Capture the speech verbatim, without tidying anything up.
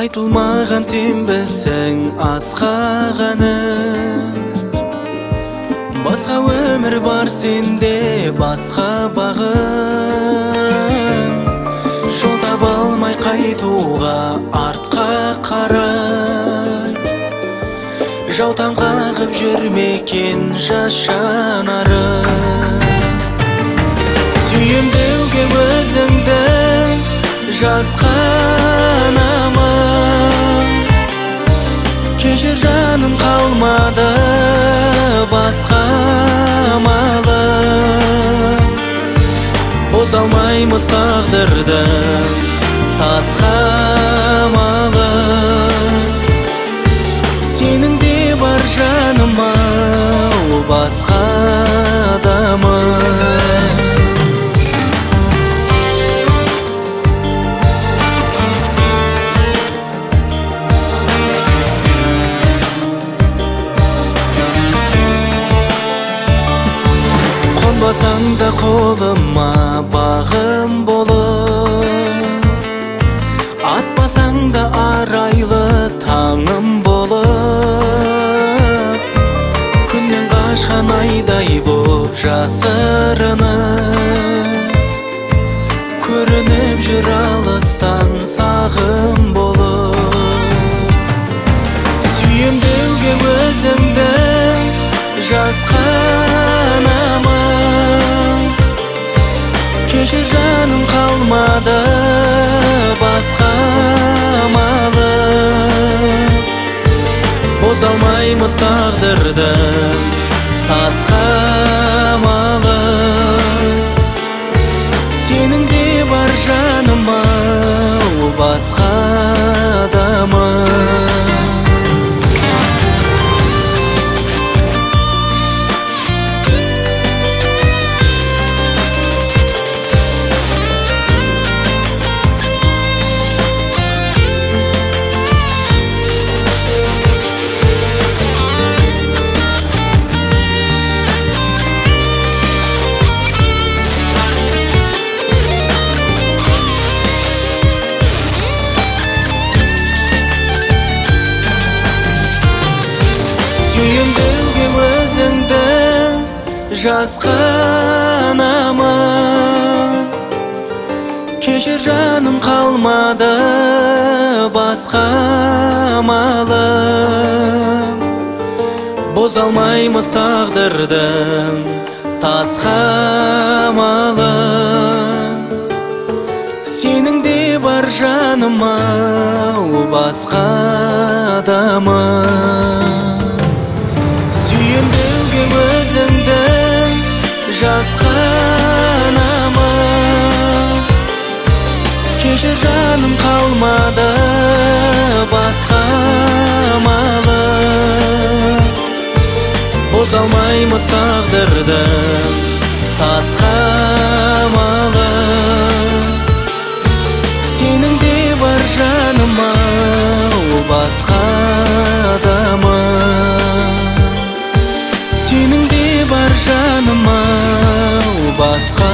Айтылмаған сенбісің асқағаны. Басқа өмір бар сенде, басқа бағын. Жол таба алмай қайтуға артқа қарай. Жаутаң қағып жүрмекен жас жанары. Сүйем деуге өзіңді жасқанама. Кешір жаным, қалмады басқа амалым. Боза алмаймыз тағдырды тасқа малым. Сенің де бар жаным ау, басқа адамым. Басаң да қолыма бағым болып, атпасаң да арайлы таңым болып, күннен қашқан айдай боп жасырынып, көрініп жүр алыстан сағым болып. Сүйем деуге өзіңді жасқанама. Кешір жаным, қалмады басқа амалым. Боза алмаймыз тағдырды тасқа малым. Сенің де бар жаным ау, басқа адамым. Сүйем деуге өзіңді жасқанама. Кешір жаным, қалмады басқа амалым. Боза алмаймыз тағдырдың тасқа малым. Сенің де бар жаным ау, басқа адамым. Сүйем деуге өзіңді жасқанама. Кешір жаным, қалмады басқа амалым. Боза алмаймыз тағдырды тасқа малым. Сенің де бар жаным ау, басқа адамым. Сенің де бар жаным ау, басқа